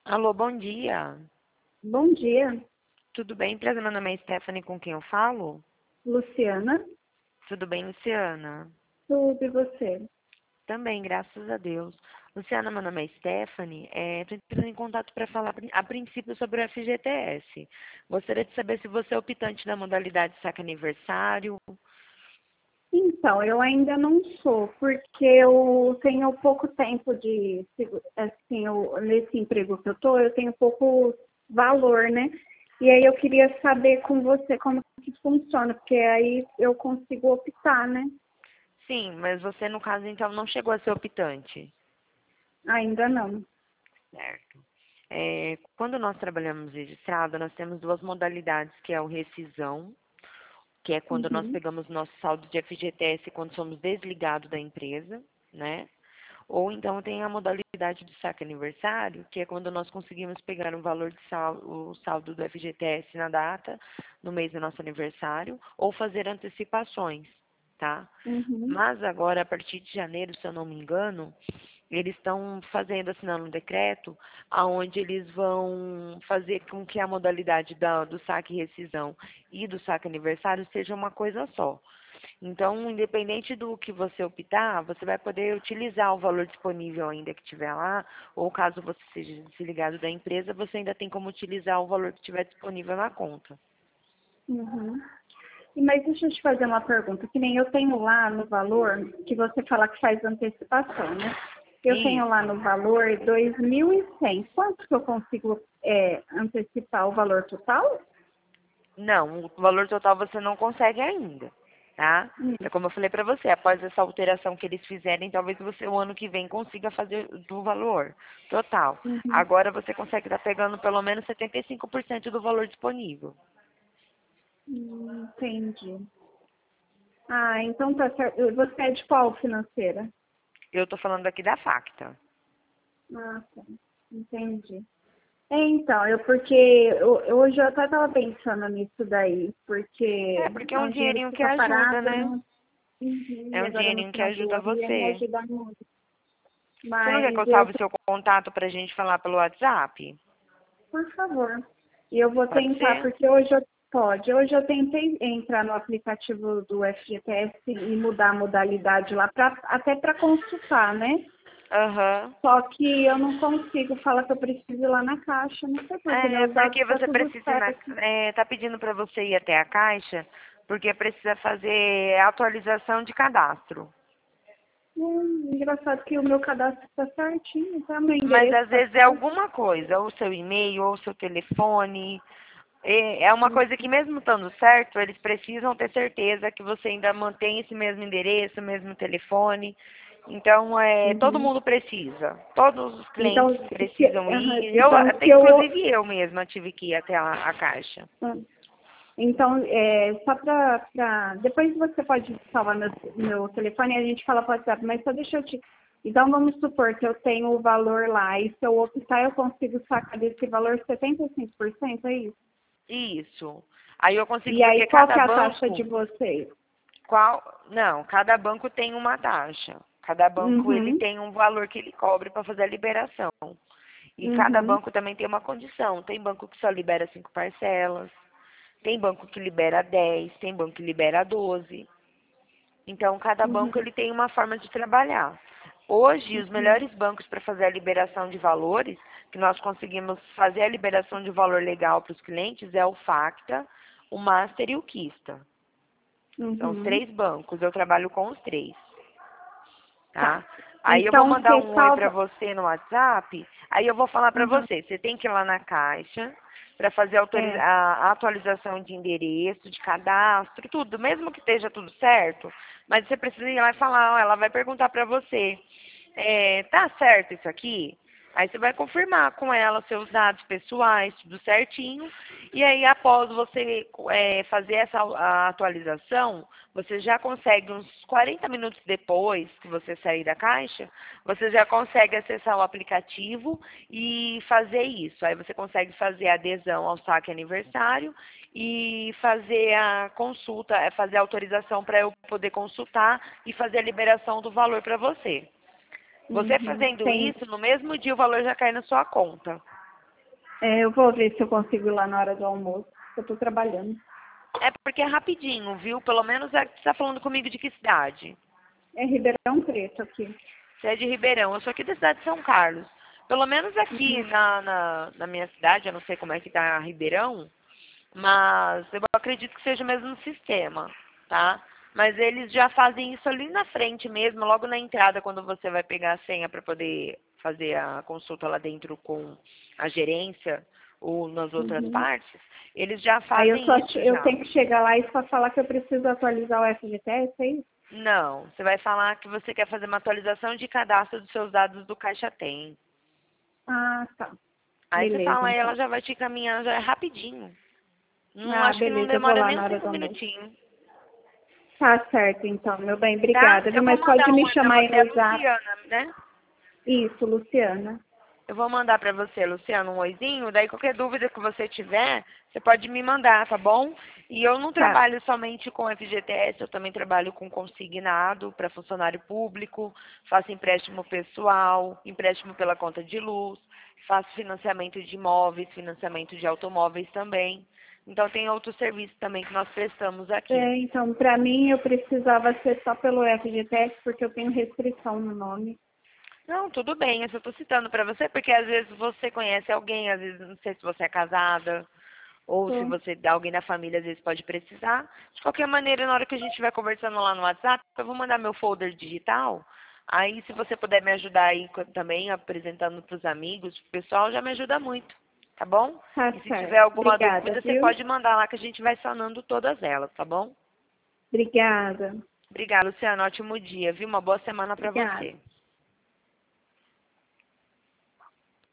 Alô, bom dia. Bom dia, Tudo bem, empresa? Meu nome é Stephanie, com quem eu falo? Luciana. Tudo bem, Luciana? Tudo e você? Também, graças a Deus. Luciana, meu nome é Stephanie. Estou entrando em contato para falar a princípio sobre o FGTS. Gostaria de saber se você é optante da modalidade saque aniversário. Então, eu ainda não sou, porque eu tenho pouco tempo assim, nesse emprego que eu tô, eu tenho pouco valor, né? E aí eu queria saber com você como que funciona, porque aí eu consigo optar, né? Sim, mas você, no caso, então, não chegou a ser optante, Ainda não. certo? Quando nós trabalhamos registrado, nós temos duas modalidades, que é o rescisão, que é quando nós Uhum. pegamos nosso saldo de FGTS quando somos desligados da empresa, né? Ou então tem a modalidade de saque aniversário, que é quando nós conseguimos pegar o valor de o saldo do FGTS na data, no mês do nosso aniversário, ou fazer antecipações, tá? Uhum. Mas agora, a partir de janeiro, se eu não me engano, eles estão assinando um decreto, aonde eles vão fazer com que a modalidade do saque e rescisão e do saque aniversário seja uma coisa só. Então, independente do que você optar, você vai poder utilizar o valor disponível ainda que tiver lá, ou caso você seja desligado da empresa, você ainda tem como utilizar o valor que tiver disponível na conta. Uhum. Mas deixa eu te fazer uma pergunta, que nem eu tenho lá no valor, que você fala que faz antecipação, né? Eu tenho lá Isso. no valor 2.100. Quanto que eu consigo antecipar o valor total? Não, o valor total você não consegue ainda, tá? Hum. É como eu falei para você, após essa alteração que eles fizerem, talvez você o ano que vem consiga fazer do valor total. Uhum. Agora você consegue estar pegando pelo menos 75% do valor disponível. Entendi. Ah, então tá certo. Você é de qual financeira? Eu estou falando aqui da Facta. Ah, tá. Entendi. Então, hoje eu até estava pensando nisso daí, porque Porque é é um um dinheiro dinheirinho que que fica ajuda, parado, né? né? Uhum. É E um agora no dinheirinho que final do ajuda ano ia me você. ajudar muito. Você não quer que Mas eu eu, salve seu contato pra gente falar pelo WhatsApp? por favor, eu vou Pode tentar, ser? porque hoje eu tentei entrar no aplicativo do FGTS e mudar a modalidade lá, até para consultar, né? Aham. Só que eu não consigo, fala que eu preciso ir lá na caixa, não sei porquê, É, meus dados porque tá você tudo precisa certo. tá pedindo para você ir até a caixa, porque precisa fazer atualização de cadastro. Engraçado que o meu cadastro está certinho, tá? Meu Mas endereço às está vezes é certo. alguma coisa, ou seu e-mail, ou seu telefone. É uma coisa que mesmo estando certo, eles precisam ter certeza que você ainda mantém esse mesmo endereço, mesmo telefone. Então, todo Uhum. mundo precisa. Todos os clientes Então, precisam ir. então, Até inclusive eu mesma tive que ir até a caixa. então, só depois você pode salvar meu telefone e a gente fala para WhatsApp, mas só deixa eu te. Então, vamos supor que eu tenho o valor lá e se eu optar, eu consigo sacar desse valor 75%, é isso? Isso. Aí eu consigo E aí, porque qual cada que é a taxa de banco, vocês? não, cada banco tem uma taxa. Cada banco ele Uhum, tem um valor que ele cobre para fazer a liberação. E cada uhum, banco também tem uma condição. Tem banco que só libera 5 parcelas, tem banco que libera 10, tem banco que libera 12. Então cada banco uhum, ele tem uma forma de trabalhar. Hoje, os uhum, melhores bancos para fazer a liberação de valores, que nós conseguimos fazer a liberação de valor legal para os clientes, é o Facta, o Master e o Kista. São os uhum. três bancos, eu trabalho com os três, Tá. tá? Aí eu vou Então, mandar você um oi para salva. você no WhatsApp, aí eu vou falar para Uhum. você, você tem que ir lá na caixa para fazer É. a atualização de endereço, de cadastro, tudo, mesmo que esteja tudo certo, mas você precisa ir lá e falar, ó, ela vai perguntar para você, tá certo isso aqui? Aí você vai confirmar com ela seus dados pessoais, tudo certinho. E aí, após você fazer a atualização, você já consegue, uns 40 minutos depois que você sair da caixa, você já consegue acessar o aplicativo e fazer isso. Aí você consegue fazer a adesão ao saque aniversário e fazer a consulta, fazer a autorização para eu poder consultar e fazer a liberação do valor para você. Você Uhum. fazendo isso, no mesmo dia o valor já cai na sua conta. Eu vou ver se eu consigo ir lá na hora do almoço. Eu tô trabalhando. É porque é rapidinho, viu? Pelo menos você está falando comigo de que cidade? É Ribeirão Preto aqui. Você é de Ribeirão, eu sou aqui da cidade de São Carlos. Pelo menos aqui Uhum. na minha cidade, eu não sei como é que tá Ribeirão, mas eu acredito que seja o mesmo sistema, tá? Mas eles já fazem isso ali na frente mesmo, logo na entrada, quando você vai pegar a senha para poder fazer a consulta lá dentro com a gerência ou nas outras Uhum. partes, eles já Aí fazem isso eu já. tenho que chegar lá e só falar que eu preciso atualizar o FGTS, é isso? Não, você vai falar que você quer fazer uma atualização de cadastro dos seus dados do Caixa Tem. Ah, tá. Aí você Beleza, fala, aí ela então. já vai te encaminhar, já é rapidinho. Não, Ah, acho que não beleza, eu vou demora lá nem na uns hora 5 do almoço. minutinhos. Tá certo, então, meu bem, Tá? obrigada, viu? Eu vou Mas pode mandar um me oi pra chamar aí você, é no zap. Luciana, né? Isso, Luciana. Eu vou mandar pra você, Luciana, um oizinho. Daí qualquer dúvida que você tiver, você pode me mandar, tá bom? E eu não Tá. trabalho somente com FGTS, eu também trabalho com consignado para funcionário público, faço empréstimo pessoal, empréstimo pela conta de luz, faço financiamento de imóveis, financiamento de automóveis também. Então tem outros serviços também que nós prestamos aqui. Então, para mim, eu precisava ser só pelo FGTS, porque eu tenho restrição no nome. Não, tudo bem, eu só estou citando para você porque às vezes você conhece alguém, às vezes não sei se você é casada, ou se Tô. você alguém da família às vezes pode precisar. De qualquer maneira, na hora que a gente estiver conversando lá no WhatsApp, eu vou mandar meu folder digital. Aí, se você puder me ajudar aí também, apresentando para os amigos, o pessoal já me ajuda muito, tá bom? Tá E se tiver certo. alguma Obrigada, dúvida, você viu? pode mandar lá que a gente vai sanando todas elas, tá bom? Obrigada. Obrigada, Luciana. Ótimo dia, viu? Uma boa semana para Obrigada. você.